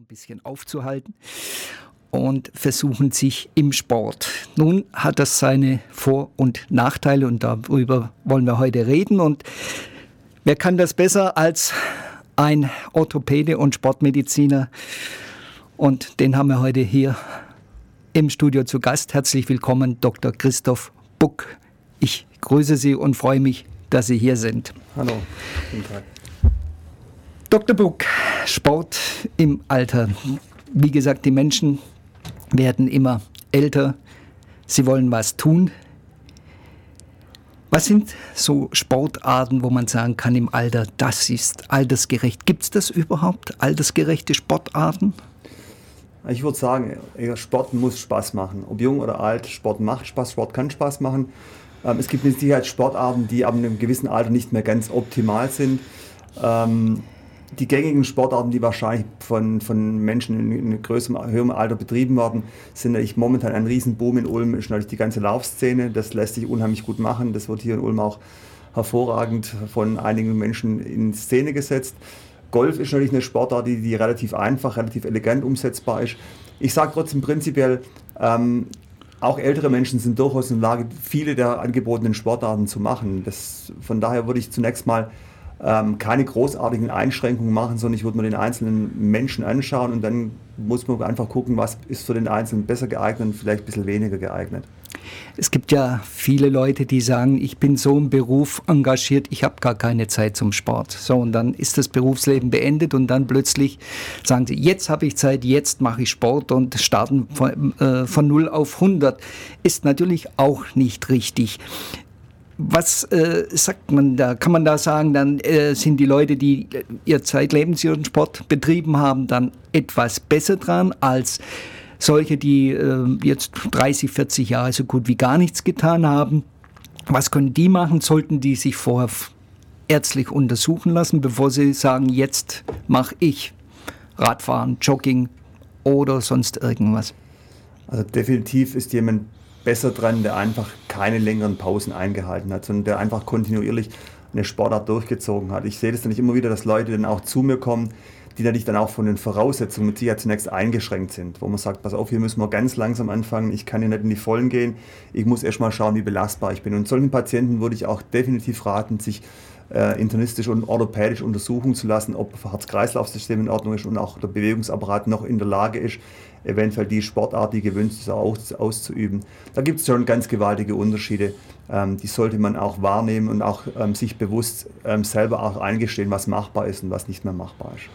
bisschen aufzuhalten und versuchen sich im Sport. Nun hat das seine Vor- und Nachteile und darüber wollen wir heute reden. Und wer kann das besser als ein Orthopäde und Sportmediziner? Und den haben wir heute hier im Studio zu Gast. Herzlich willkommen, Dr. Christoph Buck. Ich grüße Sie und freue mich, dass Sie hier sind. Hallo, guten Tag. Dr. Buck, Sport im Alter. Wie gesagt, die Menschen werden immer älter. Sie wollen was tun. Was sind so Sportarten, wo man sagen kann im Alter, das ist altersgerecht? Gibt es das überhaupt, altersgerechte Sportarten? Ich würde sagen, Sport muss Spaß machen. Ob jung oder alt, Sport macht Spaß, Sport kann Spaß machen. Es gibt mit Sicherheit Sportarten, die ab einem gewissen Alter nicht mehr ganz optimal sind. Die gängigen Sportarten, die wahrscheinlich von Menschen in größerem, höherem Alter betrieben werden, sind natürlich momentan ein Riesenboom in Ulm, ist natürlich die ganze Laufszene. Das lässt sich unheimlich gut machen. Das wird hier in Ulm auch hervorragend von einigen Menschen in Szene gesetzt. Golf ist natürlich eine Sportart, die relativ einfach, relativ elegant umsetzbar ist. Ich sage trotzdem prinzipiell, auch ältere Menschen sind durchaus in der Lage, viele der angebotenen Sportarten zu machen. Von daher würde ich zunächst mal keine großartigen Einschränkungen machen, sondern ich würde mir den einzelnen Menschen anschauen und dann muss man einfach gucken, was ist für den Einzelnen besser geeignet und vielleicht ein bisschen weniger geeignet. Es gibt ja viele Leute, die sagen, ich bin so im Beruf engagiert, ich habe gar keine Zeit zum Sport. So, und dann ist das Berufsleben beendet und dann plötzlich sagen sie, jetzt habe ich Zeit, jetzt mache ich Sport und starten von 0 auf 100. Ist natürlich auch nicht richtig. Was sagt man da? Kann man da sagen, dann sind die Leute, die ihr zeitlebens ihren Sport betrieben haben, dann etwas besser dran als solche, die jetzt 30, 40 Jahre so gut wie gar nichts getan haben? Was können die machen? Sollten die sich vorher ärztlich untersuchen lassen, bevor sie sagen, jetzt mache ich Radfahren, Jogging oder sonst irgendwas? Also definitiv ist jemand besser dran, der einfach keine längeren Pausen eingehalten hat, sondern der einfach kontinuierlich eine Sportart durchgezogen hat. Ich sehe das dann nicht immer wieder, dass Leute dann auch zu mir kommen, die natürlich dann auch von den Voraussetzungen mit Sicherheit zunächst eingeschränkt sind, wo man sagt, pass auf, hier müssen wir ganz langsam anfangen, ich kann hier nicht in die Vollen gehen, ich muss erst mal schauen, wie belastbar ich bin. Und solchen Patienten würde ich auch definitiv raten, sich internistisch und orthopädisch untersuchen zu lassen, ob das Herz-Kreislauf-System in Ordnung ist und auch der Bewegungsapparat noch in der Lage ist, eventuell die Sportart, die gewünscht ist, auch auszuüben. Da gibt es schon ganz gewaltige Unterschiede, die sollte man auch wahrnehmen und auch sich bewusst selber auch eingestehen, was machbar ist und was nicht mehr machbar ist.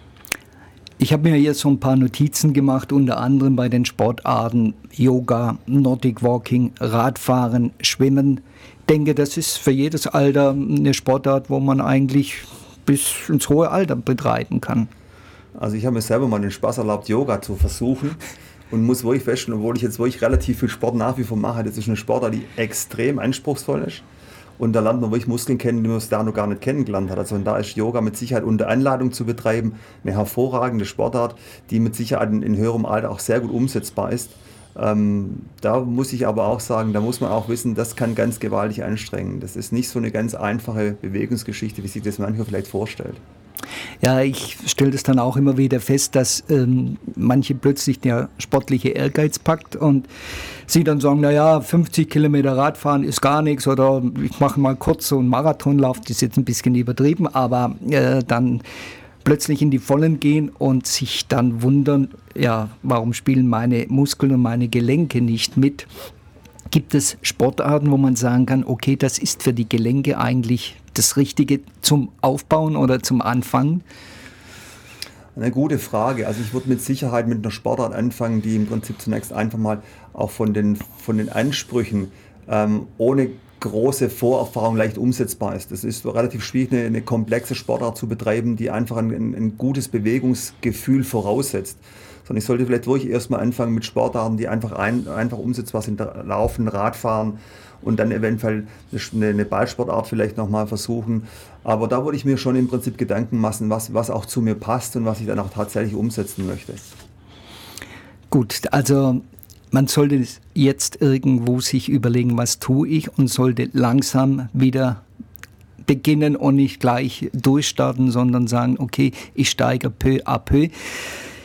Ich habe mir hier so ein paar Notizen gemacht, unter anderem bei den Sportarten Yoga, Nordic Walking, Radfahren, Schwimmen. Ich denke, das ist für jedes Alter eine Sportart, wo man eigentlich bis ins hohe Alter betreiben kann. Also ich habe mir selber mal den Spaß erlaubt, Yoga zu versuchen und muss wirklich feststellen, obwohl ich jetzt wirklich relativ viel Sport nach wie vor mache, das ist eine Sportart, die extrem anspruchsvoll ist. Und da lernt man wirklich Muskeln kennen, die man bis dahin noch gar nicht kennengelernt hat. Also da ist Yoga mit Sicherheit unter Anleitung zu betreiben eine hervorragende Sportart, die mit Sicherheit in höherem Alter auch sehr gut umsetzbar ist. Da muss ich aber auch sagen, da muss man auch wissen, das kann ganz gewaltig anstrengen. Das ist nicht so eine ganz einfache Bewegungsgeschichte, wie sich das manchmal vielleicht vorstellt. Ja, ich stelle das dann auch immer wieder fest, dass manche plötzlich der sportliche Ehrgeiz packt und sie dann sagen, naja, 50 Kilometer Radfahren ist gar nichts oder ich mache mal kurz so einen Marathonlauf, das ist jetzt ein bisschen übertrieben, aber dann plötzlich in die Vollen gehen und sich dann wundern, ja, warum spielen meine Muskeln und meine Gelenke nicht mit? Gibt es Sportarten, wo man sagen kann, okay, das ist für die Gelenke eigentlich das Richtige zum Aufbauen oder zum Anfangen? Eine gute Frage. Also ich würde mit Sicherheit mit einer Sportart anfangen, die im Prinzip zunächst einfach mal auch von den Ansprüchen ohne große Vorerfahrung leicht umsetzbar ist. Es ist relativ schwierig, eine komplexe Sportart zu betreiben, die einfach ein gutes Bewegungsgefühl voraussetzt. Sondern ich sollte vielleicht wirklich erstmal anfangen mit Sportarten, die einfach umsetzbar sind, Laufen, Radfahren und dann eventuell eine Ballsportart vielleicht nochmal versuchen. Aber da würde ich mir schon im Prinzip Gedanken machen, was auch zu mir passt und was ich dann auch tatsächlich umsetzen möchte. Gut, also man sollte jetzt irgendwo sich überlegen, was tue ich und sollte langsam wieder beginnen und nicht gleich durchstarten, sondern sagen, okay, ich steige peu à peu.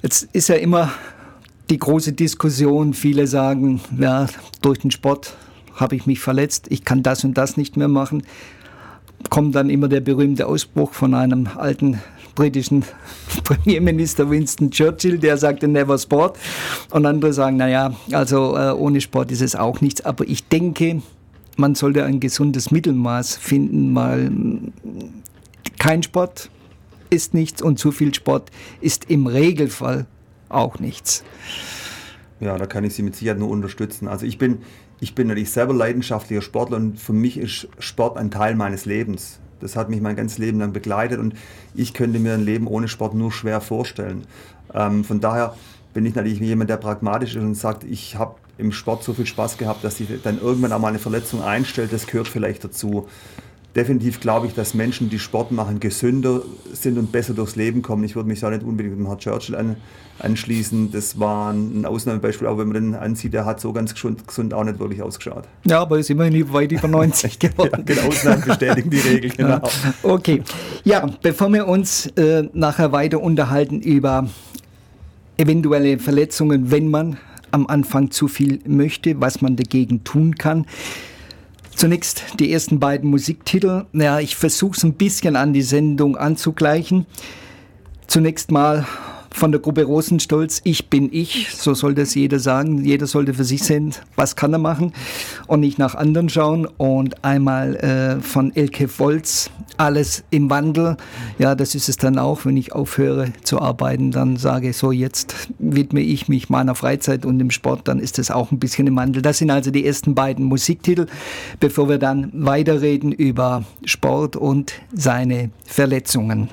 Jetzt ist ja immer die große Diskussion, viele sagen, ja, durch den Sport habe ich mich verletzt, ich kann das und das nicht mehr machen. Kommt dann immer der berühmte Ausspruch von einem alten britischen Premierminister Winston Churchill, der sagte never sport. Und andere sagen, naja, also ohne Sport ist es auch nichts. Aber ich denke, man sollte ein gesundes Mittelmaß finden, weil kein Sport ist nichts und zu viel Sport ist im Regelfall auch nichts. Ja, da kann ich Sie mit Sicherheit nur unterstützen. Also ich bin natürlich selber leidenschaftlicher Sportler und für mich ist Sport ein Teil meines Lebens. Das hat mich mein ganzes Leben lang begleitet und ich könnte mir ein Leben ohne Sport nur schwer vorstellen. Von daher bin ich natürlich jemand, der pragmatisch ist und sagt, ich habe im Sport so viel Spaß gehabt, dass sich dann irgendwann auch mal eine Verletzung einstellt. Das gehört vielleicht dazu. Definitiv glaube ich, dass Menschen, die Sport machen, gesünder sind und besser durchs Leben kommen. Ich würde mich da nicht unbedingt mit Herrn Churchill anschließen. Das war ein Ausnahmebeispiel, auch wenn man den ansieht, der hat so ganz gesund auch nicht wirklich ausgeschaut. Ja, aber ist immerhin weit über 90 geworden. Ja, genau, Ausnahmen bestätigen die Regel, genau. Okay, ja, bevor wir uns nachher weiter unterhalten über eventuelle Verletzungen, wenn man am Anfang zu viel möchte, was man dagegen tun kann. Zunächst die ersten beiden Musiktitel. Ja, ich versuche es ein bisschen an die Sendung anzugleichen. Zunächst mal von der Gruppe Rosenstolz, Ich bin ich, so soll das jeder sagen. Jeder sollte für sich sehen, was kann er machen und nicht nach anderen schauen. Und einmal von Elke Volz, Alles im Wandel. Ja, das ist es dann auch, wenn ich aufhöre zu arbeiten, dann sage ich so, jetzt widme ich mich meiner Freizeit und dem Sport, dann ist das auch ein bisschen im Wandel. Das sind also die ersten beiden Musiktitel, bevor wir dann weiterreden über Sport und seine Verletzungen.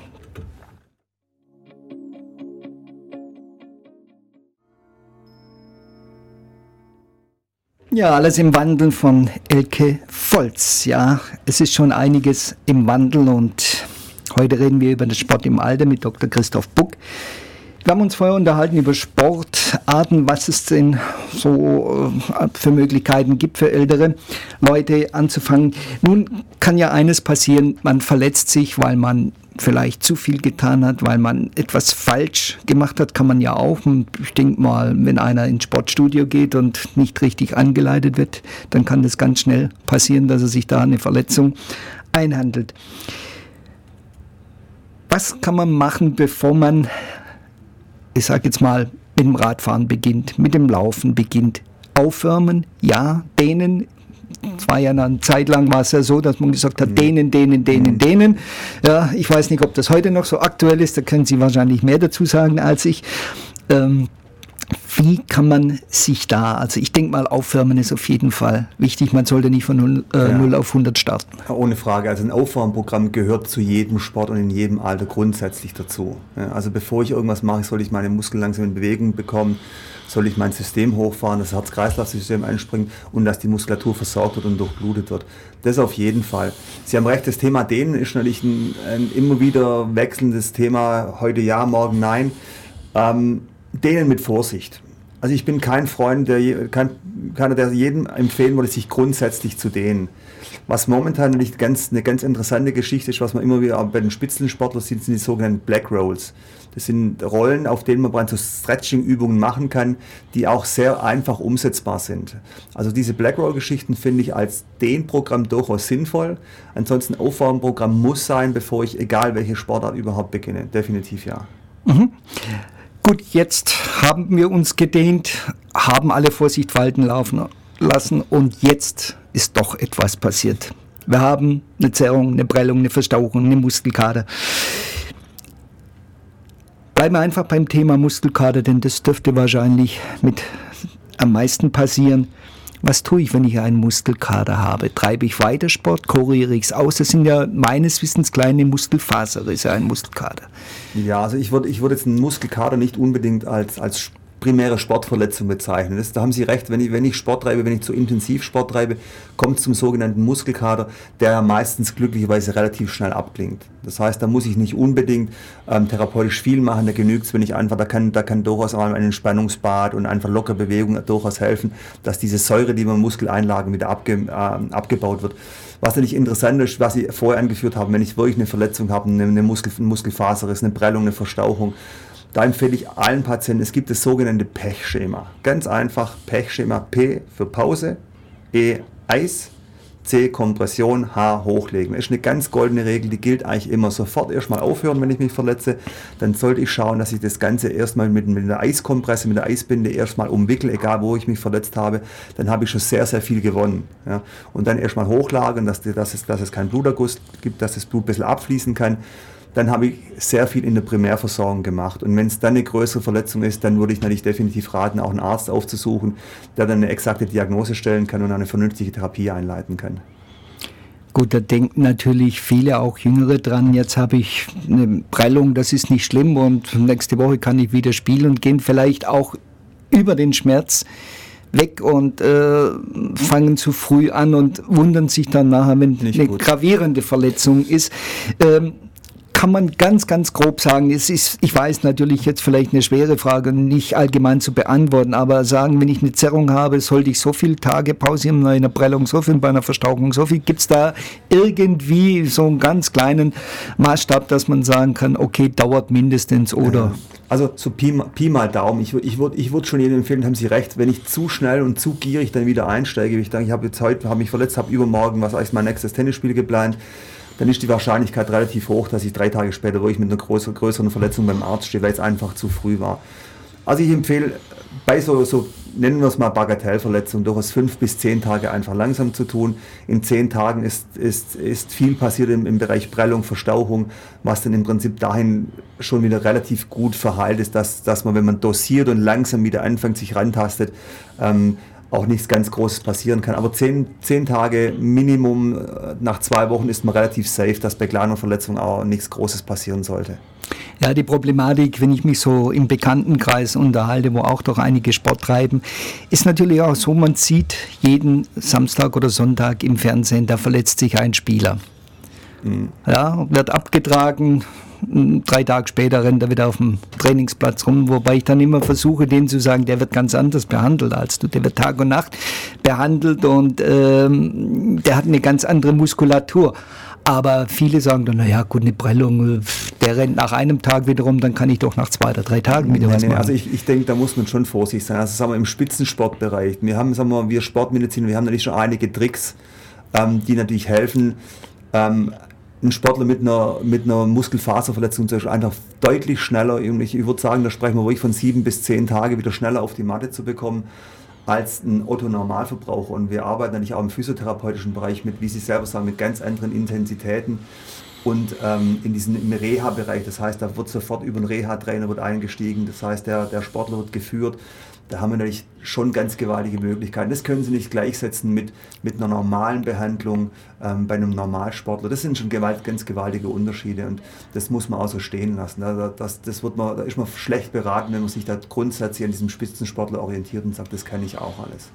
Ja, alles im Wandel von Elke Volz. Ja, es ist schon einiges im Wandel und heute reden wir über den Sport im Alter mit Dr. Christoph Buck. Wir haben uns vorher unterhalten über Sportarten, was es denn so für Möglichkeiten gibt für ältere Leute anzufangen. Nun kann ja eines passieren, man verletzt sich, weil man vielleicht zu viel getan hat, weil man etwas falsch gemacht hat, kann man ja auch. Und ich denke mal, wenn einer ins Sportstudio geht und nicht richtig angeleitet wird, dann kann das ganz schnell passieren, dass er sich da eine Verletzung einhandelt. Was kann man machen, bevor man, ich sage jetzt mal, mit dem Radfahren beginnt, mit dem Laufen beginnt? Aufwärmen, ja, dehnen. Es war ja eine Zeit lang war es ja so, dass man gesagt hat, dehnen. Ja, ich weiß nicht, ob das heute noch so aktuell ist, da können Sie wahrscheinlich mehr dazu sagen als ich. Wie kann man sich da, also ich denke mal, aufwärmen ist auf jeden Fall wichtig, man sollte nicht von 0 auf 100 starten. Ohne Frage, also ein Aufwärmprogramm gehört zu jedem Sport und in jedem Alter grundsätzlich dazu. Ja, also bevor ich irgendwas mache, soll ich meine Muskeln langsam in Bewegung bekommen, soll ich mein System hochfahren, das Herz-Kreislauf-System einspringen und dass die Muskulatur versorgt wird und durchblutet wird. Das auf jeden Fall. Sie haben recht, das Thema Dehnen ist natürlich ein immer wieder wechselndes Thema, heute ja, morgen nein. Dehnen mit Vorsicht. Also ich bin kein Freund, keiner, der jedem empfehlen würde, sich grundsätzlich zu dehnen. Was momentan eine ganz interessante Geschichte ist, was man immer wieder bei den Spitzensportlern sieht, sind die sogenannten Black Rolls. Das sind Rollen, auf denen man bereits so Stretching-Übungen machen kann, die auch sehr einfach umsetzbar sind. Also diese Black Roll-Geschichten finde ich als Dehnprogramm durchaus sinnvoll. Ansonsten Aufwärmprogramm muss sein, bevor ich egal welche Sportart überhaupt beginne. Definitiv ja. Mhm. Gut, jetzt haben wir uns gedehnt, haben alle Vorsicht walten lassen und jetzt ist doch etwas passiert. Wir haben eine Zerrung, eine Prellung, eine Verstauchung, eine Muskelkater. Bleiben wir einfach beim Thema Muskelkater, denn das dürfte wahrscheinlich mit am meisten passieren. Was tue ich, wenn ich einen Muskelkater habe? Treibe ich weiter Sport? Kuriere ich es aus? Das sind ja meines Wissens kleine Muskelfaserrisse, ein Muskelkater. Ja, also ich würde jetzt einen Muskelkater nicht unbedingt als primäre Sportverletzung bezeichnen. Da haben Sie recht, wenn ich Sport treibe, wenn ich zu intensiv Sport treibe, kommt es zum sogenannten Muskelkater, der meistens glücklicherweise relativ schnell abklingt. Das heißt, da muss ich nicht unbedingt therapeutisch viel machen, da genügt es, wenn ich einfach, da kann durchaus auch ein Entspannungsbad und einfach lockere Bewegung durchaus helfen, dass diese Säure, die man im Muskel einlagern, wieder abgebaut wird. Was natürlich interessant ist, was Sie vorher angeführt haben, wenn ich wirklich eine Verletzung habe, eine Muskelfaserriss, eine Prellung, eine Verstauchung, Da empfehle ich allen Patienten, es gibt das sogenannte Pechschema. Ganz einfach, Pechschema, P für Pause, E Eis, C Kompression, H hochlegen. Das ist eine ganz goldene Regel, die gilt eigentlich immer. Sofort erstmal aufhören, wenn ich mich verletze. Dann sollte ich schauen, dass ich das Ganze erstmal mit einer Eiskompresse, mit der Eisbinde erstmal umwickel, egal wo ich mich verletzt habe. Dann habe ich schon sehr, sehr viel gewonnen. Ja. Und dann erstmal hochlagern, dass es keinen Bluterguss gibt, dass das Blut ein bisschen abfließen kann. Dann habe ich sehr viel in der Primärversorgung gemacht. Und wenn es dann eine größere Verletzung ist, dann würde ich natürlich definitiv raten, auch einen Arzt aufzusuchen, der dann eine exakte Diagnose stellen kann und eine vernünftige Therapie einleiten kann. Gut, da denken natürlich viele, auch Jüngere, dran, jetzt habe ich eine Prellung, das ist nicht schlimm und nächste Woche kann ich wieder spielen und gehen vielleicht auch über den Schmerz weg und fangen zu früh an und wundern sich dann nachher, wenn eine gravierende Verletzung ist. Kann man ganz, ganz grob sagen, es ist, ich weiß natürlich jetzt vielleicht eine schwere Frage, nicht allgemein zu beantworten, aber sagen, wenn ich eine Zerrung habe, sollte ich so viele Tage pausieren bei einer Prellung, so viel bei einer Verstauchung, so viel. Gibt es da irgendwie so einen ganz kleinen Maßstab, dass man sagen kann, okay, dauert mindestens oder... Also so Pi mal Daumen. Ich würde schon jedem empfehlen, haben Sie recht, wenn ich zu schnell und zu gierig dann wieder einsteige, ich denke, ich habe jetzt heute, habe mich verletzt, habe übermorgen, was ist mein nächstes Tennisspiel geplant, dann ist die Wahrscheinlichkeit relativ hoch, dass ich 3 Tage später wirklich mit einer größeren Verletzung beim Arzt stehe, weil es einfach zu früh war. Also ich empfehle, bei so nennen wir es mal Bagatellverletzungen, durchaus 5 bis 10 Tage einfach langsam zu tun. In 10 Tagen ist viel passiert im Bereich Prellung, Verstauchung, was dann im Prinzip dahin schon wieder relativ gut verheilt ist, dass man, wenn man dosiert und langsam wieder anfängt, sich rantastet, auch nichts ganz Großes passieren kann. Aber 10 Tage Minimum, nach 2 Wochen ist man relativ safe, dass bei kleinen Verletzungen auch nichts Großes passieren sollte. Ja, die Problematik, wenn ich mich so im Bekanntenkreis unterhalte, wo auch doch einige Sport treiben, ist natürlich auch so, man sieht jeden Samstag oder Sonntag im Fernsehen, da verletzt sich ein Spieler. Ja, wird abgetragen, 3 Tage später rennt er wieder auf dem Trainingsplatz rum, wobei ich dann immer versuche, denen zu sagen, der wird ganz anders behandelt als du, der wird Tag und Nacht behandelt und der hat eine ganz andere Muskulatur. Aber viele sagen dann, naja, gut, eine Prellung, der rennt nach einem Tag wieder rum, dann kann ich doch nach 2 oder 3 Tagen wieder was machen. Also ich denke, da muss man schon vorsichtig sein. Also sagen wir im Spitzensportbereich, wir Sportmediziner, wir haben natürlich schon einige Tricks, die natürlich helfen, einen Sportler mit einer Muskelfaserverletzung zum Beispiel einfach deutlich schneller, ich würde sagen, da sprechen wir wirklich von 7 bis 10 Tage wieder schneller auf die Matte zu bekommen, als ein Otto-Normalverbraucher. Und wir arbeiten natürlich auch im physiotherapeutischen Bereich mit, wie Sie selber sagen, mit ganz anderen Intensitäten und im Reha-Bereich. Das heißt, da wird sofort über einen Reha-Trainer wird eingestiegen. Das heißt, der Sportler wird geführt. Da haben wir natürlich schon ganz gewaltige Möglichkeiten. Das können Sie nicht gleichsetzen mit einer normalen Behandlung bei einem Normalsportler. Das sind schon ganz gewaltige Unterschiede und das muss man auch so stehen lassen. Da ist man schlecht beraten, wenn man sich da grundsätzlich an diesem Spitzensportler orientiert und sagt, das kann ich auch alles.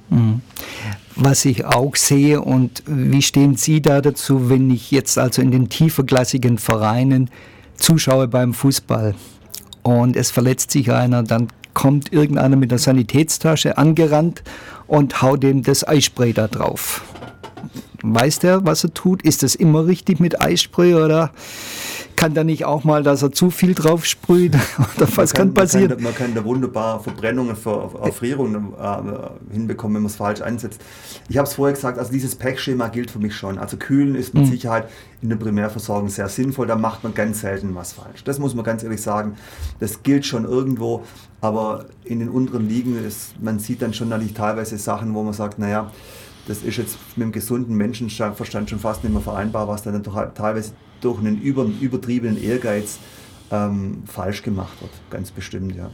Was ich auch sehe, und wie stehen Sie da dazu, wenn ich jetzt also in den tieferklassigen Vereinen zuschaue beim Fußball und es verletzt sich einer, dann kommt irgendeiner mit der Sanitätstasche angerannt und haut dem das Eisspray da drauf. Weiß der, was er tut? Ist das immer richtig mit Eisspray oder kann da nicht auch mal, dass er zu viel drauf sprüht? Oder was kann passieren? Man kann da wunderbar Verbrennungen, Erfrierungen hinbekommen, wenn man es falsch einsetzt. Ich habe es vorher gesagt, also dieses Pechschema gilt für mich schon. Also kühlen ist mit Sicherheit in der Primärversorgung sehr sinnvoll, da macht man ganz selten was falsch. Das muss man ganz ehrlich sagen, das gilt schon irgendwo, aber in den unteren Ligen, man sieht dann schon natürlich teilweise Sachen, wo man sagt, naja, das ist jetzt mit dem gesunden Menschenverstand schon fast nicht mehr vereinbar, was dann teilweise durch einen übertriebenen Ehrgeiz falsch gemacht wird. Ganz bestimmt, ja.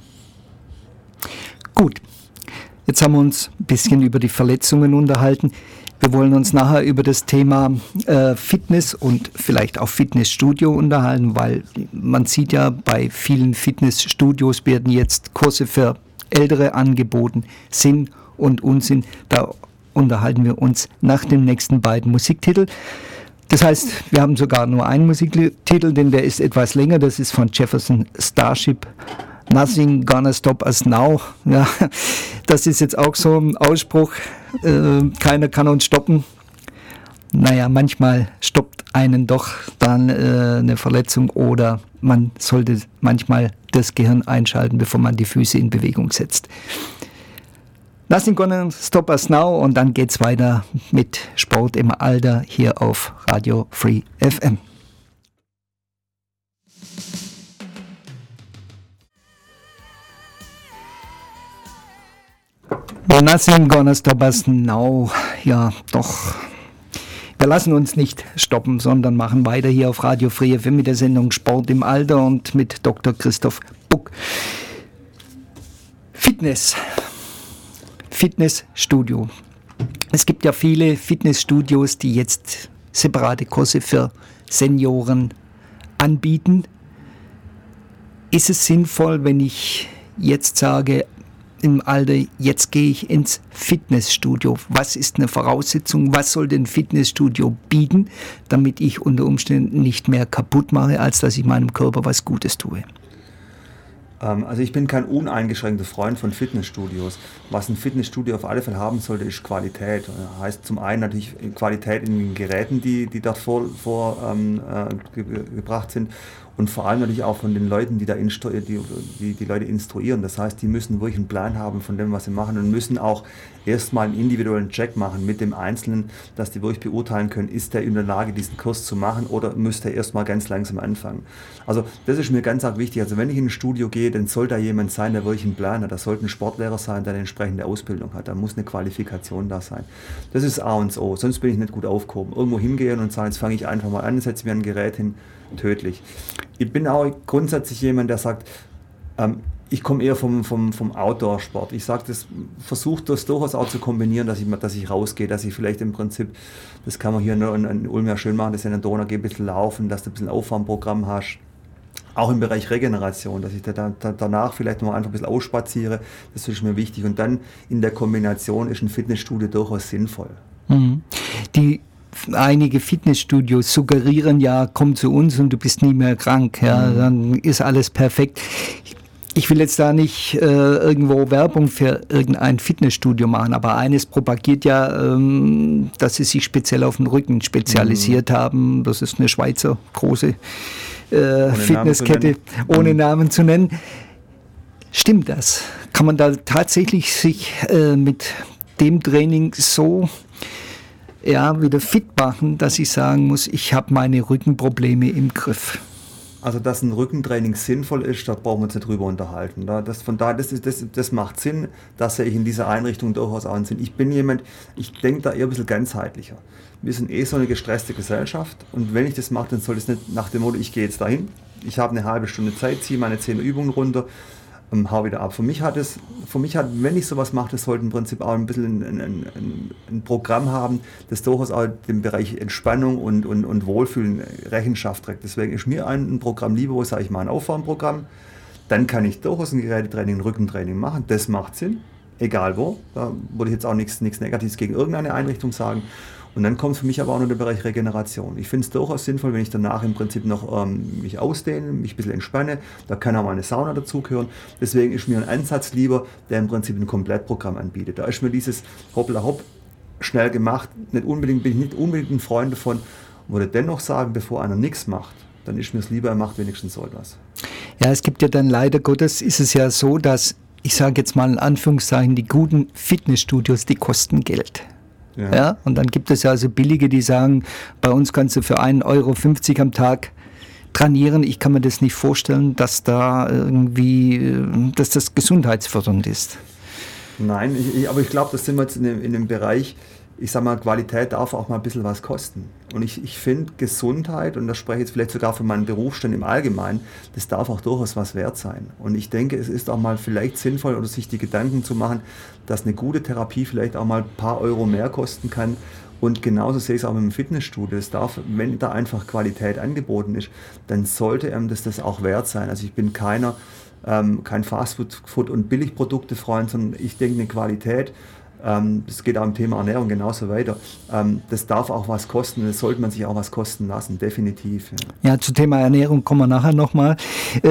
Gut, jetzt haben wir uns ein bisschen über die Verletzungen unterhalten. Wir wollen uns nachher über das Thema Fitness und vielleicht auch Fitnessstudio unterhalten, weil man sieht ja, bei vielen Fitnessstudios werden jetzt Kurse für Ältere angeboten, Sinn und Unsinn. Da unterhalten wir uns nach den nächsten beiden Musiktiteln. Das heißt, wir haben sogar nur einen Musiktitel, denn der ist etwas länger. Das ist von Jefferson Starship. Nothing gonna stop us now. Ja, das ist jetzt auch so ein Ausspruch. Keiner kann uns stoppen. naja, manchmal stoppt einen doch dann eine Verletzung oder man sollte manchmal das Gehirn einschalten, bevor man die Füße in Bewegung setzt. Nothing gonna stop us now und dann geht's weiter mit Sport im Alter hier auf Radio Free FM. Nothing gonna stop us now. Ja, doch. Wir lassen uns nicht stoppen, sondern machen weiter hier auf Radio Free FM mit der Sendung Sport im Alter und mit Dr. Christoph Buck. Fitnessstudio. Es gibt ja viele Fitnessstudios, die jetzt separate Kurse für Senioren anbieten. Ist es sinnvoll, wenn ich jetzt sage, im Alter, jetzt gehe ich ins Fitnessstudio? Was ist eine Voraussetzung? Was soll denn ein Fitnessstudio bieten, damit ich unter Umständen nicht mehr kaputt mache, als dass ich meinem Körper was Gutes tue? Also ich bin kein uneingeschränkter Freund von Fitnessstudios. Was ein Fitnessstudio auf alle Fälle haben sollte, ist Qualität. Heißt zum einen natürlich Qualität in den Geräten, die dort gebracht sind. Und vor allem natürlich auch von den Leuten, die die Leute instruieren. Das heißt, die müssen wirklich einen Plan haben von dem, was sie machen und müssen auch erstmal einen individuellen Check machen mit dem Einzelnen, dass die wirklich beurteilen können, ist der in der Lage, diesen Kurs zu machen oder müsste er erstmal ganz langsam anfangen. Also das ist mir ganz arg wichtig. Also wenn ich in ein Studio gehe, dann soll da jemand sein, der wirklich einen Plan hat. Da sollte ein Sportlehrer sein, der eine entsprechende Ausbildung hat. Da muss eine Qualifikation da sein. Das ist A und O. Sonst bin ich nicht gut aufgehoben. Irgendwo hingehen und sagen, jetzt fange ich einfach mal an, setze mir ein Gerät hin. Tödlich. Ich bin auch grundsätzlich jemand, der sagt, ich komme eher vom Outdoor-Sport. Ich sage, versuche das durchaus auch zu kombinieren, dass ich rausgehe, dass ich vielleicht im Prinzip, das kann man hier in Ulm ja schön machen, dass ich in der Donau gehe, ein bisschen laufen, dass du ein bisschen Aufwärmprogramm hast. Auch im Bereich Regeneration, dass ich danach vielleicht noch einfach ein bisschen ausspaziere, das ist mir wichtig. Und dann in der Kombination ist ein Fitnessstudio durchaus sinnvoll. Mhm. Einige Fitnessstudios suggerieren ja, komm zu uns und du bist nie mehr krank, ja, dann ist alles perfekt. Ich will jetzt da nicht irgendwo Werbung für irgendein Fitnessstudio machen, aber eines propagiert ja, dass sie sich speziell auf den Rücken spezialisiert haben. Das ist eine Schweizer große Fitnesskette, ohne Namen zu nennen. Stimmt das? Kann man da tatsächlich sich mit dem Training so wieder fit machen, dass ich sagen muss, ich habe meine Rückenprobleme im Griff? Also, dass ein Rückentraining sinnvoll ist, da brauchen wir uns nicht drüber unterhalten. Das macht Sinn, das sehe ich in dieser Einrichtung durchaus auch einen Sinn. Ich bin jemand, ich denke da eher ein bisschen ganzheitlicher. Wir sind so eine gestresste Gesellschaft und wenn ich das mache, dann soll es nicht nach dem Motto, ich gehe jetzt dahin, ich habe eine halbe Stunde Zeit, ziehe meine 10 Übungen runter, hau wieder ab. Für mich hat, wenn ich sowas mache, das sollte im Prinzip auch ein bisschen ein Programm haben, das durchaus auch dem Bereich Entspannung und Wohlfühlen Rechenschaft trägt. Deswegen ist mir ein Programm lieber, wo sage ich mal ein Aufwärmprogramm. Dann kann ich durchaus ein Gerätetraining, ein Rückentraining machen. Das macht Sinn, egal wo. Da würde ich jetzt auch nichts Negatives gegen irgendeine Einrichtung sagen. Und dann kommt für mich aber auch noch der Bereich Regeneration. Ich finde es durchaus sinnvoll, wenn ich danach im Prinzip noch mich ausdehne, mich ein bisschen entspanne. Da kann auch mal eine Sauna dazugehören. Deswegen ist mir ein Ansatz lieber, der im Prinzip ein Komplettprogramm anbietet. Da ist mir dieses Hoppla Hopp schnell gemacht, bin ich nicht unbedingt ein Freund davon. Würde dennoch sagen, bevor einer nichts macht, dann ist mir es lieber, er macht wenigstens so etwas. Ja, es gibt ja dann leider Gottes, ist es ja so, dass, ich sage jetzt mal in Anführungszeichen, die guten Fitnessstudios, die kosten Geld. Ja, und dann gibt es ja also billige, die sagen, bei uns kannst du für 1,50 Euro am Tag trainieren. Ich kann mir das nicht vorstellen, dass da irgendwie, dass das gesundheitsfördernd ist. Nein, aber ich glaube, das sind wir jetzt in dem Bereich, ich sag mal, Qualität darf auch mal ein bisschen was kosten. Und ich finde Gesundheit, und das spreche ich jetzt vielleicht sogar von meinem Berufsstand im Allgemeinen, das darf auch durchaus was wert sein. Und ich denke, es ist auch mal vielleicht sinnvoll, oder sich die Gedanken zu machen, dass eine gute Therapie vielleicht auch mal ein paar Euro mehr kosten kann. Und genauso sehe ich es auch mit dem Fitnessstudio. Es darf, wenn da einfach Qualität angeboten ist, dann sollte das auch wert sein. Also ich bin kein Fastfood- und Billigprodukte-Freund, sondern ich denke, eine Qualität, es geht auch um Thema Ernährung genauso weiter. Das darf auch was kosten, das sollte man sich auch was kosten lassen, definitiv. Ja, zu Thema Ernährung kommen wir nachher nochmal.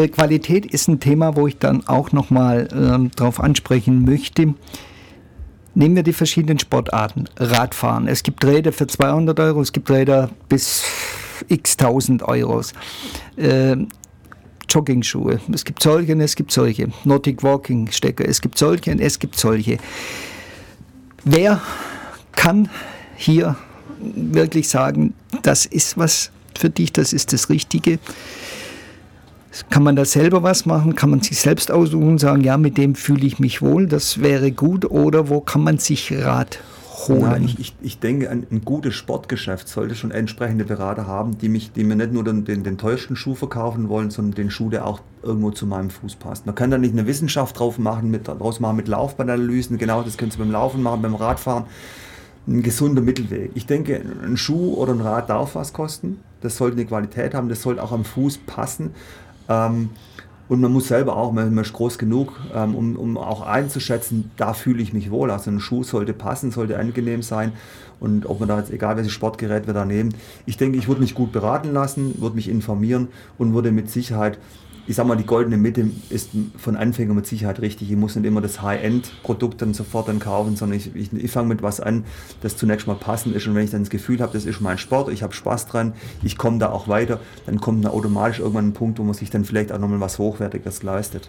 Qualität ist ein Thema, wo ich dann auch nochmal drauf ansprechen möchte. Nehmen wir die verschiedenen Sportarten. Radfahren. Es gibt Räder für 200 Euro, es gibt Räder bis x 1000 Euros. Joggingschuhe. Es gibt solche und es gibt solche. Nordic Walking Stecker. Es gibt solche und es gibt solche. Wer kann hier wirklich sagen, das ist was für dich, das ist das Richtige? Kann man da selber was machen? Kann man sich selbst aussuchen und sagen, ja, mit dem fühle ich mich wohl, das wäre gut? Oder wo kann man sich Rat holen? Ja, ich denke, ein gutes Sportgeschäft sollte schon entsprechende Berater haben, die mir nicht nur den teuersten Schuh verkaufen wollen, sondern den Schuh, der auch irgendwo zu meinem Fuß passt. Man kann da nicht eine Wissenschaft draus machen mit Laufbandanalysen, genau das können Sie beim Laufen machen, beim Radfahren. Ein gesunder Mittelweg. Ich denke, ein Schuh oder ein Rad darf was kosten. Das sollte eine Qualität haben, das sollte auch am Fuß passen. Und man muss selber auch, man ist groß genug, um auch einzuschätzen, da fühle ich mich wohl. Also ein Schuh sollte passen, sollte angenehm sein. Und ob man da jetzt, egal welches Sportgerät wir da nehmen, ich denke, ich würde mich gut beraten lassen, würde mich informieren und würde mit Sicherheit, ich sag mal, die goldene Mitte ist von Anfänger mit Sicherheit richtig. Ich muss nicht immer das High-End-Produkt dann sofort dann kaufen, sondern ich fange mit was an, das zunächst mal passend ist. Und wenn ich dann das Gefühl habe, das ist mein Sport, ich habe Spaß dran, ich komme da auch weiter, dann kommt da automatisch irgendwann ein Punkt, wo man sich dann vielleicht auch nochmal was Hochwertiges leistet.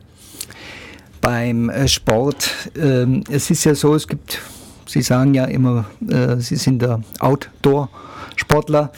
Beim Sport, es ist ja so, Sie sagen ja immer, Sie sind der Outdoor-Sportler,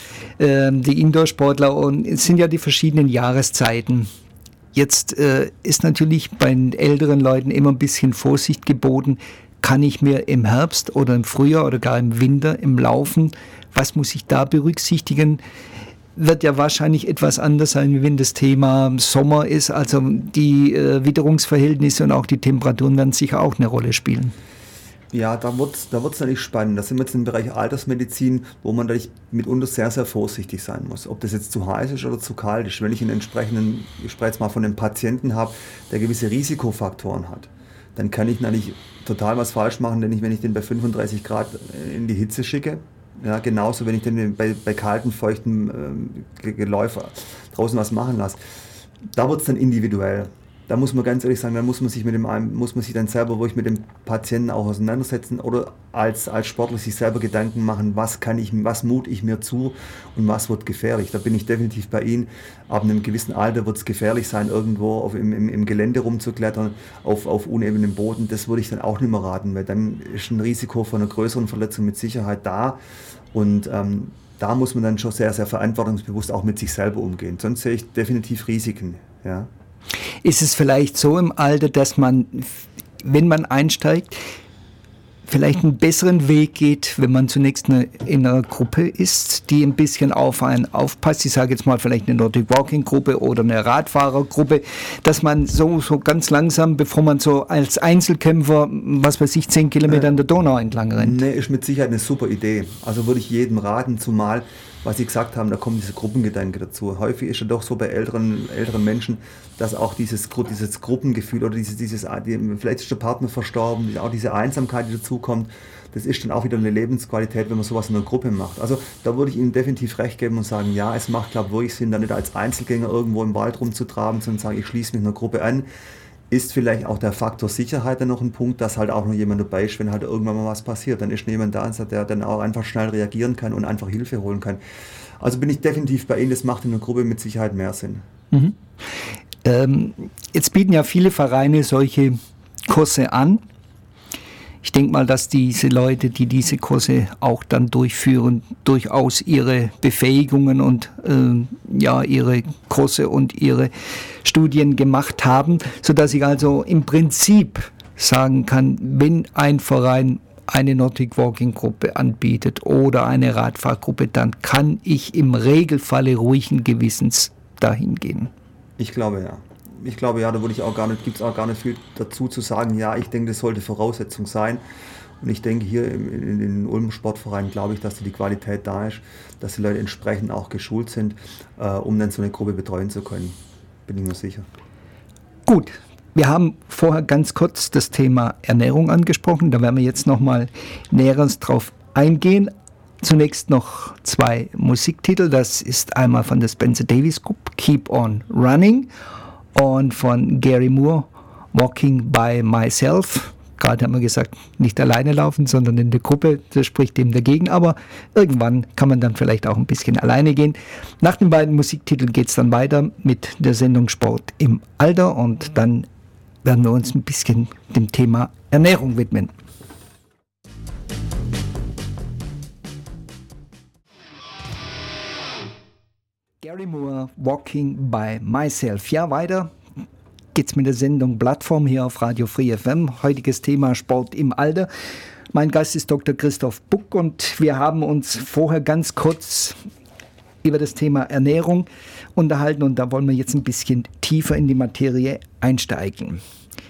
die Indoor-Sportler, und es sind ja die verschiedenen Jahreszeiten. Jetzt ist natürlich bei den älteren Leuten immer ein bisschen Vorsicht geboten. Kann ich mir im Herbst oder im Frühjahr oder gar im Winter im Laufen, was muss ich da berücksichtigen? Wird ja wahrscheinlich etwas anders sein, wie wenn das Thema Sommer ist. Also die Witterungsverhältnisse und auch die Temperaturen werden sicher auch eine Rolle spielen. Ja, da wird's natürlich spannend. Da sind wir jetzt im Bereich Altersmedizin, wo man natürlich mitunter sehr, sehr vorsichtig sein muss. Ob das jetzt zu heiß ist oder zu kalt ist. Wenn ich einen entsprechenden, ich spreche jetzt mal von einem Patienten habe, der gewisse Risikofaktoren hat, dann kann ich natürlich total was falsch machen, denn wenn ich den bei 35 Grad in die Hitze schicke, ja, genauso wenn ich den bei kalten, feuchten Geläufer draußen was machen lasse. Da wird es dann individuell. Da muss man ganz ehrlich sagen, da muss man sich dann selber wirklich mit dem Patienten auch auseinandersetzen oder als Sportler sich selber Gedanken machen, was mute ich mir zu und was wird gefährlich. Da bin ich definitiv bei Ihnen. Ab einem gewissen Alter wird es gefährlich sein, irgendwo im Gelände rumzuklettern, auf unebenem Boden. Das würde ich dann auch nicht mehr raten, weil dann ist ein Risiko von einer größeren Verletzung mit Sicherheit da. Und da muss man dann schon sehr, sehr verantwortungsbewusst auch mit sich selber umgehen. Sonst sehe ich definitiv Risiken. Ja. Ist es vielleicht so im Alter, dass man, wenn man einsteigt, vielleicht einen besseren Weg geht, wenn man zunächst in einer Gruppe ist, die ein bisschen auf einen aufpasst? Ich sage jetzt mal vielleicht eine Nordic Walking Gruppe oder eine Radfahrergruppe, dass man so ganz langsam, bevor man so als Einzelkämpfer, 10 Kilometer an der Donau entlang rennt. Nee, ist mit Sicherheit eine super Idee. Also würde ich jedem raten, zumal, was Sie gesagt haben, da kommt dieser Gruppengedanke dazu. Häufig ist ja doch so bei älteren Menschen, dass auch dieses Gruppengefühl oder vielleicht ist der Partner verstorben, auch diese Einsamkeit, die dazukommt, das ist dann auch wieder eine Lebensqualität, wenn man sowas in einer Gruppe macht. Also da würde ich Ihnen definitiv recht geben und sagen, ja, es macht, glaube ich, wirklich Sinn, da nicht als Einzelgänger irgendwo im Wald rumzutraben, sondern sagen, ich schließe mich einer Gruppe an. Ist vielleicht auch der Faktor Sicherheit dann noch ein Punkt, dass halt auch noch jemand dabei ist, wenn halt irgendwann mal was passiert. Dann ist jemand da, der dann auch einfach schnell reagieren kann und einfach Hilfe holen kann. Also bin ich definitiv bei Ihnen, das macht in einer Gruppe mit Sicherheit mehr Sinn. Mhm. Jetzt bieten ja viele Vereine solche Kurse an. Ich denke mal, dass diese Leute, die diese Kurse auch dann durchführen, durchaus ihre Befähigungen und ihre Kurse und ihre Studien gemacht haben, sodass ich also im Prinzip sagen kann, wenn ein Verein eine Nordic Walking Gruppe anbietet oder eine Radfahrgruppe, dann kann ich im Regelfalle ruhigen Gewissens dahin gehen. Ich glaube ja. Da gibt es auch gar nicht viel dazu zu sagen. Ja, ich denke, das sollte Voraussetzung sein. Und ich denke, hier in den Ulmer Sportvereinen glaube ich, dass die Qualität da ist, dass die Leute entsprechend auch geschult sind, um dann so eine Gruppe betreuen zu können. Bin ich mir sicher. Gut, wir haben vorher ganz kurz das Thema Ernährung angesprochen. Da werden wir jetzt nochmal näheres drauf eingehen. Zunächst noch 2 Musiktitel. Das ist einmal von der Spencer Davis Group, Keep on Running, und von Gary Moore, Walking by Myself. Gerade haben wir gesagt, nicht alleine laufen, sondern in der Gruppe. Das spricht dem dagegen. Aber irgendwann kann man dann vielleicht auch ein bisschen alleine gehen. Nach den beiden Musiktiteln geht es dann weiter mit der Sendung Sport im Alter. Und dann werden wir uns ein bisschen dem Thema Ernährung widmen. Gary Moore, Walking by Myself. Ja, weiter geht's mit der Sendung Plattform hier auf Radio Free FM. Heutiges Thema Sport im Alter. Mein Gast ist Dr. Christoph Buck und wir haben uns vorher ganz kurz über das Thema Ernährung unterhalten und da wollen wir jetzt ein bisschen tiefer in die Materie einsteigen.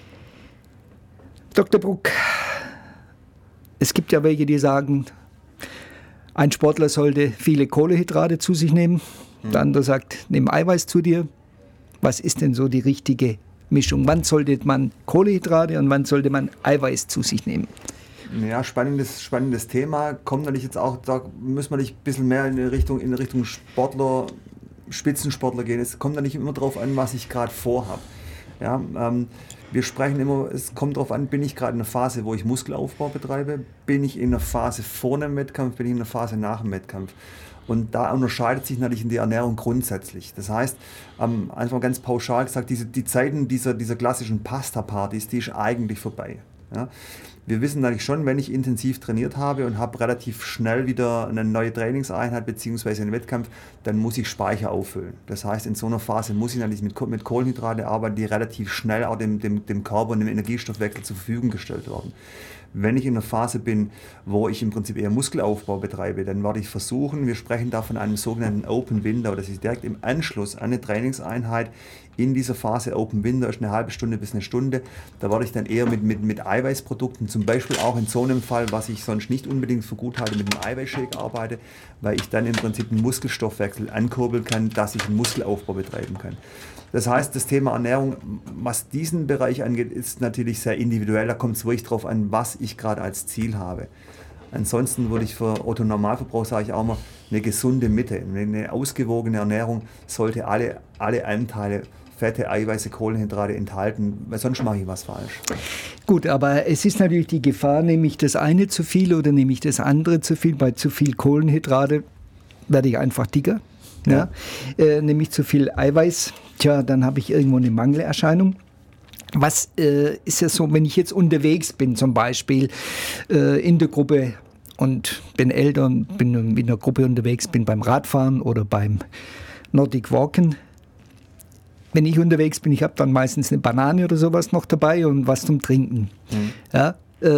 Dr. Buck, es gibt ja welche, die sagen, ein Sportler sollte viele Kohlenhydrate zu sich nehmen. Der andere sagt, nimm Eiweiß zu dir. Was ist denn so die richtige Mischung? Wann sollte man Kohlenhydrate und wann sollte man Eiweiß zu sich nehmen? Ja, spannendes Thema. Kommt natürlich jetzt auch, da müssen wir nicht ein bisschen mehr in Richtung Sportler, Spitzensportler gehen. Es kommt da nicht immer darauf an, was ich gerade vorhabe. Ja, wir sprechen immer, es kommt darauf an, bin ich gerade in einer Phase, wo ich Muskelaufbau betreibe? Bin ich in einer Phase vor einem Wettkampf? Bin ich in einer Phase nach dem Wettkampf? Und da unterscheidet sich natürlich in der Ernährung grundsätzlich. Das heißt, einfach ganz pauschal gesagt, die Zeiten dieser klassischen Pasta-Partys, die ist eigentlich vorbei. Ja? Wir wissen natürlich schon, wenn ich intensiv trainiert habe und habe relativ schnell wieder eine neue Trainingseinheit bzw. einen Wettkampf, dann muss ich Speicher auffüllen. Das heißt, in so einer Phase muss ich natürlich mit Kohlenhydrate arbeiten, die relativ schnell auch dem Körper und dem Energiestoffwechsel zur Verfügung gestellt werden. Wenn ich in einer Phase bin, wo ich im Prinzip eher Muskelaufbau betreibe, dann werde ich versuchen, wir sprechen da von einem sogenannten Open Window, das ist direkt im Anschluss an eine Trainingseinheit. In dieser Phase Open Window ist eine halbe Stunde bis eine Stunde. Da werde ich dann eher mit Eiweißprodukten, zum Beispiel auch in so einem Fall, was ich sonst nicht unbedingt für gut halte, mit einem Eiweißshake arbeite, weil ich dann im Prinzip einen Muskelstoffwechsel ankurbeln kann, dass ich einen Muskelaufbau betreiben kann. Das heißt, das Thema Ernährung, was diesen Bereich angeht, ist natürlich sehr individuell. Da kommt es wirklich darauf an, was ich gerade als Ziel habe. Ansonsten würde ich für Otto Normalverbrauch, sage ich auch mal, eine gesunde Mitte, eine ausgewogene Ernährung sollte alle Anteile, Fette, Eiweiße, Kohlenhydrate enthalten, weil sonst mache ich was falsch. Gut, aber es ist natürlich die Gefahr, nehme ich das eine zu viel oder nehme ich das andere zu viel. Bei zu viel Kohlenhydrate werde ich einfach dicker. Ja. Nehme ich zu viel Eiweiß, dann habe ich irgendwo eine Mangelerscheinung. Was ist ja so, wenn ich jetzt unterwegs bin, zum Beispiel in der Gruppe und bin älter und bin in der Gruppe unterwegs, bin beim Radfahren oder beim Nordic Walken. Wenn ich unterwegs bin, ich habe dann meistens eine Banane oder sowas noch dabei und was zum Trinken. Ja,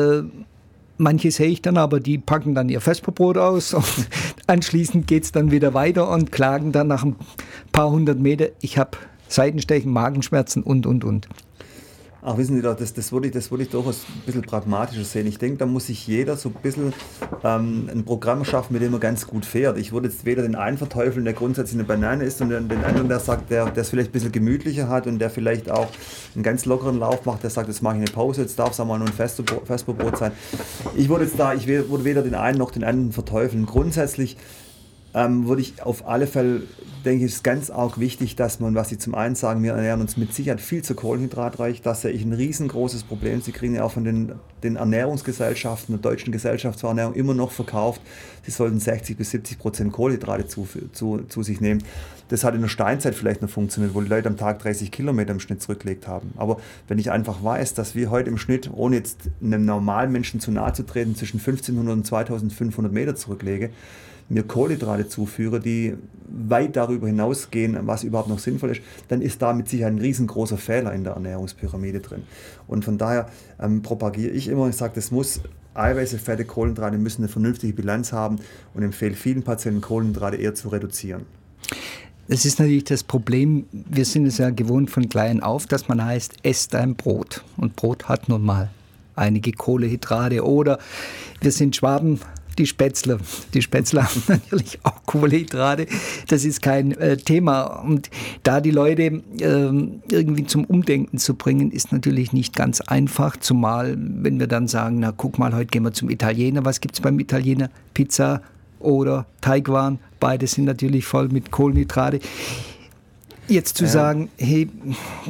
manche sehe ich dann, aber die packen dann ihr Vesperbrot aus und anschließend geht es dann wieder weiter und klagen dann nach ein paar hundert Meter, ich habe Seitenstechen, Magenschmerzen und. Ach, wissen Sie doch, das würde ich durchaus ein bisschen pragmatischer sehen. Ich denke, da muss sich jeder so ein bisschen ein Programm schaffen, mit dem er ganz gut fährt. Ich würde jetzt weder den einen verteufeln, der grundsätzlich eine Banane isst, und den anderen, der sagt, der es vielleicht ein bisschen gemütlicher hat und der vielleicht auch einen ganz lockeren Lauf macht, der sagt, jetzt mache ich eine Pause, jetzt darf es auch mal nur ein Vesperbrot sein. Ich würde weder den einen noch den anderen verteufeln. Grundsätzlich würde ich auf alle Fälle, denke ich, ist ganz arg wichtig, dass man, was Sie zum einen sagen, wir ernähren uns mit Sicherheit viel zu kohlenhydratreich. Das sehe ich ein riesengroßes Problem. Sie kriegen ja auch von den Ernährungsgesellschaften, der Deutschen Gesellschaft zur Ernährung immer noch verkauft, sie sollten 60-70% Kohlenhydrate zu sich nehmen. Das hat in der Steinzeit vielleicht noch funktioniert, wo die Leute am Tag 30 Kilometer im Schnitt zurückgelegt haben. Aber wenn ich einfach weiß, dass wir heute im Schnitt, ohne jetzt einem normalen Menschen zu nahe zu treten, zwischen 1500 und 2500 Meter zurücklege, mir Kohlenhydrate zuführe, die weit darüber hinausgehen, was überhaupt noch sinnvoll ist, dann ist da mit Sicherheit ein riesengroßer Fehler in der Ernährungspyramide drin. Und von daher propagiere ich immer, ich sage, das muss Eiweiße, Fette, Kohlenhydrate müssen eine vernünftige Bilanz haben und empfehle vielen Patienten, Kohlenhydrate eher zu reduzieren. Das ist natürlich das Problem, wir sind es ja gewohnt von klein auf, dass man heißt, esst dein Brot. Und Brot hat nun mal einige Kohlenhydrate. Oder wir sind Schwaben, die Spätzle. Die Spätzle haben natürlich auch Kohlenhydrate. Das ist kein Thema. Und da die Leute irgendwie zum Umdenken zu bringen, ist natürlich nicht ganz einfach. Zumal, wenn wir dann sagen, na guck mal, heute gehen wir zum Italiener. Was gibt es beim Italiener? Pizza oder Teigwaren. Beide sind natürlich voll mit Kohlenhydrate. Jetzt zu sagen, hey,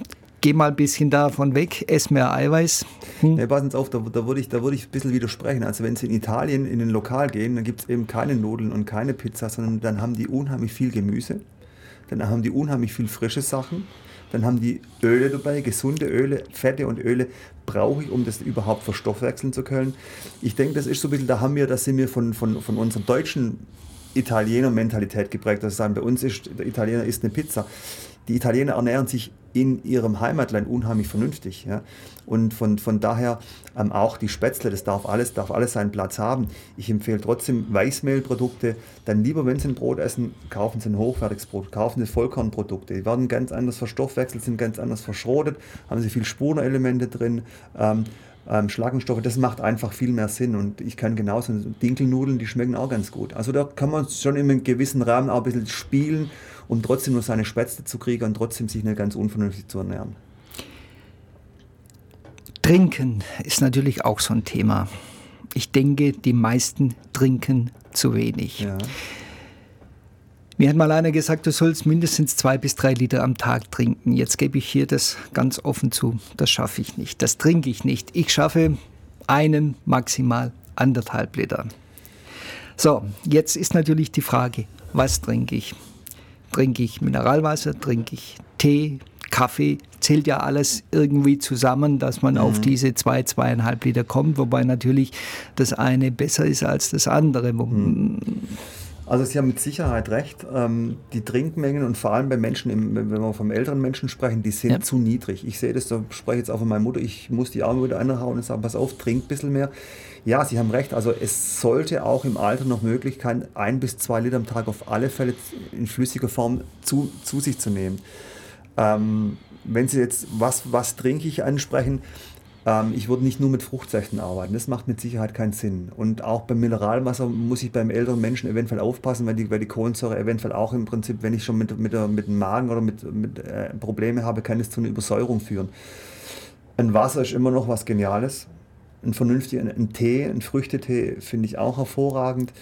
geh mal ein bisschen davon weg, ess mehr Eiweiß. Ja, passen Sie auf, da würde ich ein bisschen widersprechen. Also wenn Sie in Italien in ein Lokal gehen, dann gibt es eben keine Nudeln und keine Pizza, sondern dann haben die unheimlich viel Gemüse, dann haben die unheimlich viel frische Sachen, dann haben die Öle dabei, gesunde Öle, Fette und Öle brauche ich, um das überhaupt verstoffwechseln zu können. Ich denke, das ist so ein bisschen, da sind wir von unserer deutschen Italiener-Mentalität geprägt. Das sagen, bei uns ist, der Italiener isst eine Pizza. Die Italiener ernähren sich in ihrem Heimatland unheimlich vernünftig. Ja? Und von daher auch die Spätzle, das darf alles seinen Platz haben. Ich empfehle trotzdem Weißmehlprodukte. Dann lieber, wenn Sie ein Brot essen, kaufen Sie ein hochwertiges Brot, kaufen Sie Vollkornprodukte. Die werden ganz anders verstoffwechselt, sind ganz anders verschrotet, haben Sie viel Spurenelemente drin. Schlackenstoffe, das macht einfach viel mehr Sinn und ich kann genauso Dinkelnudeln, die schmecken auch ganz gut. Also da kann man schon in einem gewissen Rahmen auch ein bisschen spielen, um trotzdem nur seine Spätzle zu kriegen und trotzdem sich nicht ganz unvernünftig zu ernähren. Trinken ist natürlich auch so ein Thema. Ich denke, die meisten trinken zu wenig. Ja. Mir hat mal einer gesagt, du sollst mindestens 2 bis 3 Liter am Tag trinken. Jetzt gebe ich hier das ganz offen zu. Das schaffe ich nicht. Das trinke ich nicht. Ich schaffe 1, maximal 1,5 Liter. So, jetzt ist natürlich die Frage, was trinke ich? Trinke ich Mineralwasser? Trinke ich Tee? Kaffee? Zählt ja alles irgendwie zusammen, dass man auf diese 2,5 Liter kommt. Wobei natürlich das eine besser ist als das andere. Also Sie haben mit Sicherheit recht, die Trinkmengen und vor allem bei Menschen, wenn wir vom älteren Menschen sprechen, die sind zu niedrig. Ich sehe das, da spreche ich jetzt auch von meiner Mutter, ich muss die Arme wieder anhauen und sagen, pass auf, trink ein bisschen mehr. Ja, Sie haben recht, also es sollte auch im Alter noch möglich sein, 1 bis 2 Liter am Tag auf alle Fälle in flüssiger Form zu sich zu nehmen. Wenn Sie jetzt, was trinke ich ansprechen, ich würde nicht nur mit Fruchtsäften arbeiten, das macht mit Sicherheit keinen Sinn. Und auch beim Mineralwasser muss ich beim älteren Menschen eventuell aufpassen, weil die Kohlensäure eventuell auch im Prinzip, wenn ich schon mit dem Magen oder mit Probleme habe, kann es zu einer Übersäuerung führen. Ein Wasser ist immer noch was Geniales. Ein Tee, ein Früchtetee finde ich auch hervorragend.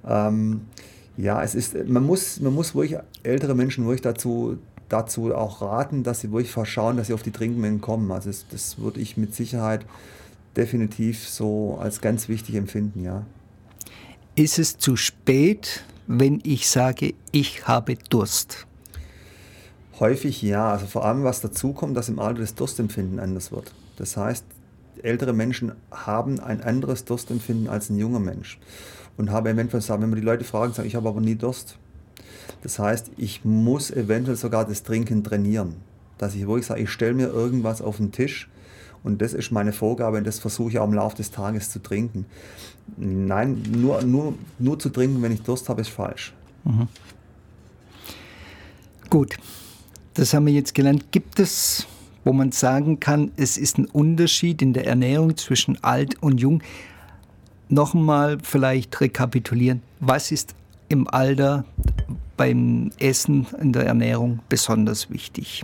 Ja, man muss wirklich ältere Menschen wirklich dazu auch raten, dass sie wirklich schauen, dass sie auf die Trinkmengen kommen. Also das würde ich mit Sicherheit definitiv so als ganz wichtig empfinden, ja. Ist es zu spät, wenn ich sage, ich habe Durst? Häufig ja, also vor allem was dazu kommt, dass im Alter das Durstempfinden anders wird. Das heißt, ältere Menschen haben ein anderes Durstempfinden als ein junger Mensch und haben eventuell, wenn man die Leute fragen, sagen, ich habe aber nie Durst. Das heißt, ich muss eventuell sogar das Trinken trainieren, dass ich wirklich sage, ich stelle mir irgendwas auf den Tisch und das ist meine Vorgabe und das versuche ich auch im Laufe des Tages zu trinken. Nein, nur zu trinken, wenn ich Durst habe, ist falsch. Mhm. Gut, das haben wir jetzt gelernt. Gibt es, wo man sagen kann, es ist ein Unterschied in der Ernährung zwischen alt und jung? Noch einmal vielleicht rekapitulieren, was ist im Alter beim Essen, in der Ernährung besonders wichtig?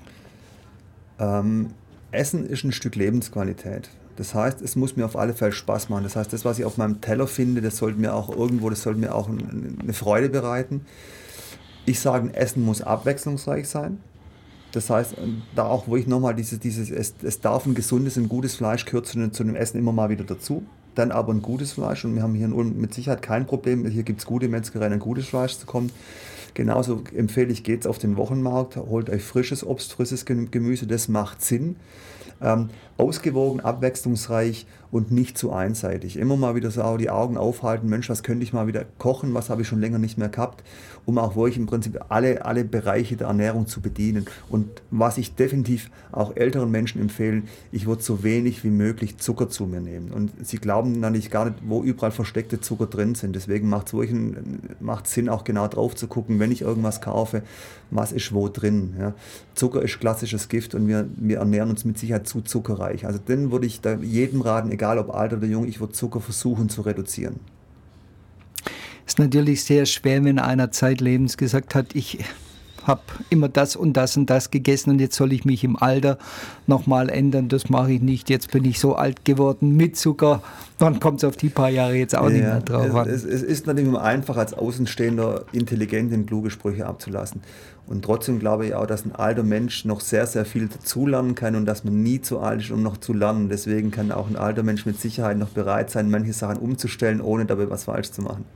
Essen ist ein Stück Lebensqualität. Das heißt, es muss mir auf alle Fälle Spaß machen. Das heißt, das, was ich auf meinem Teller finde, das sollte mir auch eine Freude bereiten. Ich sage, Essen muss abwechslungsreich sein. Das heißt, da auch, wo ich nochmal es darf ein gesundes, ein gutes Fleisch gehört zu dem Essen immer mal wieder dazu. Dann aber ein gutes Fleisch und wir haben hier mit Sicherheit kein Problem, hier gibt es gute Metzgereien, ein gutes Fleisch zu kommen. Genauso empfehle ich, geht's auf den Wochenmarkt, holt euch frisches Obst, frisches Gemüse, das macht Sinn. Ausgewogen, abwechslungsreich und nicht zu einseitig. Immer mal wieder so die Augen aufhalten, Mensch, was könnte ich mal wieder kochen, was habe ich schon länger nicht mehr gehabt, um auch wirklich im Prinzip alle Bereiche der Ernährung zu bedienen. Und was ich definitiv auch älteren Menschen empfehle, ich würde so wenig wie möglich Zucker zu mir nehmen. Und sie glauben nämlich gar nicht, wo überall versteckte Zucker drin sind. Deswegen macht es Sinn, auch genau drauf zu gucken, wenn ich irgendwas kaufe, was ist wo drin. Ja. Zucker ist klassisches Gift und wir ernähren uns mit Sicherheit zu zuckerreich. Also dann würde ich da jedem raten, egal ob alt oder jung, ich würde Zucker versuchen zu reduzieren. Ist natürlich sehr schwer, wenn einer zeitlebens gesagt hat, ich habe immer das und das und das gegessen und jetzt soll ich mich im Alter nochmal ändern. Das mache ich nicht. Jetzt bin ich so alt geworden mit Zucker. Dann kommt es auf die paar Jahre jetzt auch nicht mehr drauf an. Es ist natürlich immer einfach, als Außenstehender intelligente und kluge Sprüche abzulassen. Und trotzdem glaube ich auch, dass ein alter Mensch noch sehr, sehr viel dazulernen kann und dass man nie zu alt ist, um noch zu lernen. Deswegen kann auch ein alter Mensch mit Sicherheit noch bereit sein, manche Sachen umzustellen, ohne dabei was falsch zu machen.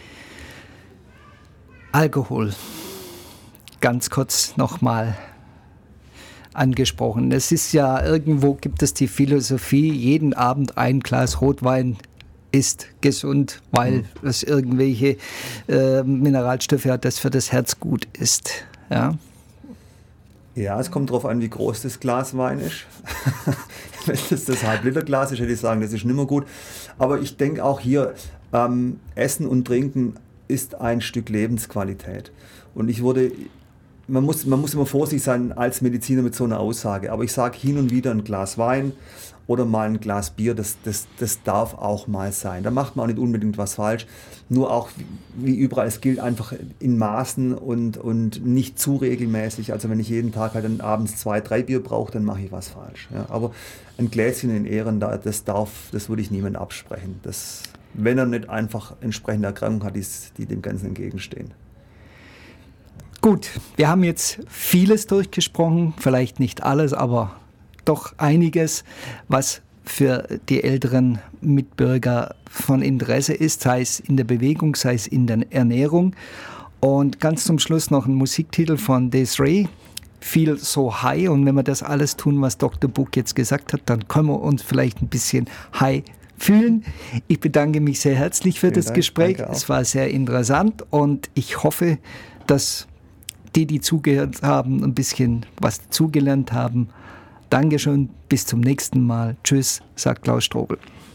Alkohol. Ganz kurz nochmal angesprochen. Es ist ja, irgendwo gibt es die Philosophie, jeden Abend ein Glas Rotwein ist gesund, weil es irgendwelche Mineralstoffe hat, das für das Herz gut ist. Ja, ja, es kommt darauf an, wie groß das Glas Wein ist. Wenn das Halb-Liter-Glas ist, hätte ich sagen, das ist nicht mehr gut. Aber ich denke auch hier, Essen und Trinken ist ein Stück Lebensqualität. Und man muss immer vorsichtig sein als Mediziner mit so einer Aussage. Aber ich sage hin und wieder ein Glas Wein oder mal ein Glas Bier, das darf auch mal sein. Da macht man auch nicht unbedingt was falsch. Nur auch wie überall, es gilt einfach in Maßen und nicht zu regelmäßig. Also wenn ich jeden Tag halt dann abends 2, 3 Bier brauche, dann mache ich was falsch. Ja, aber ein Gläschen in Ehren, das würde ich niemandem absprechen. Wenn er nicht einfach entsprechende Erkrankungen hat, die dem Ganzen entgegenstehen. Gut, wir haben jetzt vieles durchgesprochen, vielleicht nicht alles, aber doch einiges, was für die älteren Mitbürger von Interesse ist, sei es in der Bewegung, sei es in der Ernährung. Und ganz zum Schluss noch ein Musiktitel von Des'ree, Feel So High. Und wenn wir das alles tun, was Dr. Buck jetzt gesagt hat, dann können wir uns vielleicht ein bisschen high fühlen. Ich bedanke mich sehr herzlich für das Gespräch. Es war sehr interessant und ich hoffe, dass die zugehört haben, ein bisschen was dazugelernt haben. Dankeschön, bis zum nächsten Mal. Tschüss, sagt Klaus Strobel.